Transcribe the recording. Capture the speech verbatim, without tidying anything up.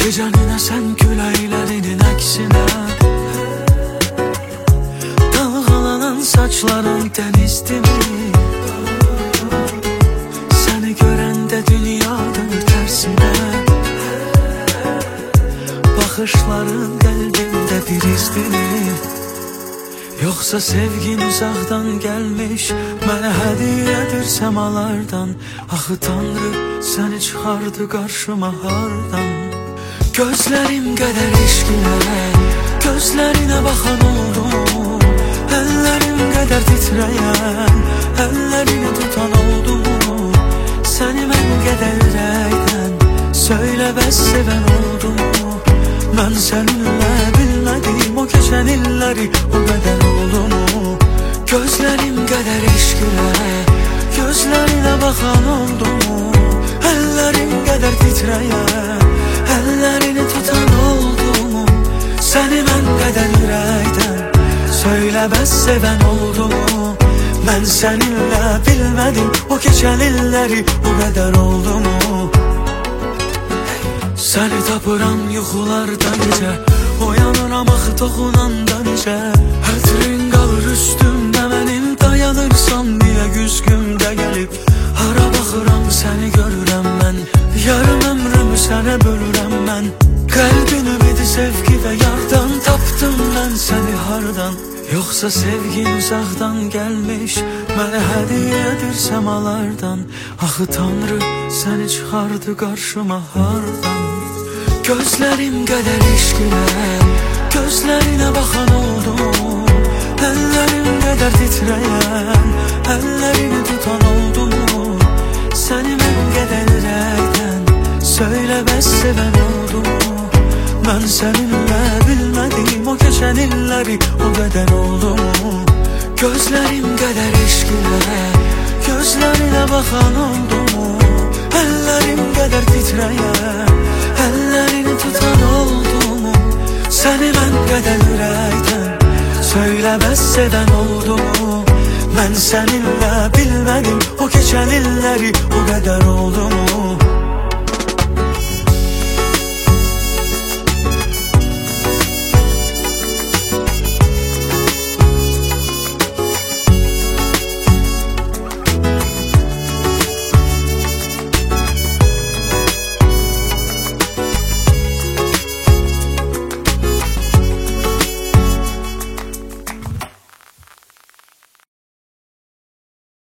Gecenin esen küləklərinin əksinə dalğalanan saçların dənizdimi? Səni görəndə dünya dönür tərsinə, baxışların qəlbimdə bir izdimi? Yoxsa sevgin uzaqdan gəlmiş, mənə hədiyyədir səmalardan? Axı Tanrı səni çıxardı qarşıma hardan? Gözlərim qədər eşqinə, gözlərinə baxan oldum. Əllərim qədər titrəyən, əllərini tutan oldum. Səni mən qədər ürəkdən söylə bəs sevən oldum. Mən səninlə bilmədim o keçən illəri, o qədər oldu mu? Gözlərim qədər eşqinə, gözlərinə baxan oldum. Əllərim qədər titrəyən, əllərini tutan oldum. Səni mən qədər ürəkdən söylə bəs sevən oldum. Mən səninlə bilmədim o keçən illəri, o qədər oldu mu? Səni tapıram yuxularda necə, oyanıram axı toxunanda necə. Hətrin qalır üstümdə mənim, dayanırsan niyə güzgümdə gəlib? Hara baxıram səni görürəm mən, yarım ömrümü sənə bölürəm mən. Qəlbin ümidi sevgi və yardan, tapdım mən səni hardan? Yoxsa sevgin uzaqdan gəlmiş, mənə hədiyyədir səmalardan? Axı Tanrı səni çıxardı qarşıma hardan? Gözlərim qədər eşqinə, gözlərinə baxan oldum. Əllərim qədər titrəyən, əllərini tutan oldum. Səni mən qədər ürəkdən söylə bəs sevən oldum. Mən səninlə bilmədim o keçən illəri, o qədər oldu mu? Gözlərim qədər eşqinə, gözlərinə baxan oldum. Əllərim qədər titrəyən, əllərini tutan oldum. Səni mən qədər ürəkdən söylə bəs sevən oldum. Mən səninlə bilmədim o keçən illəri, o qədər oldu mu?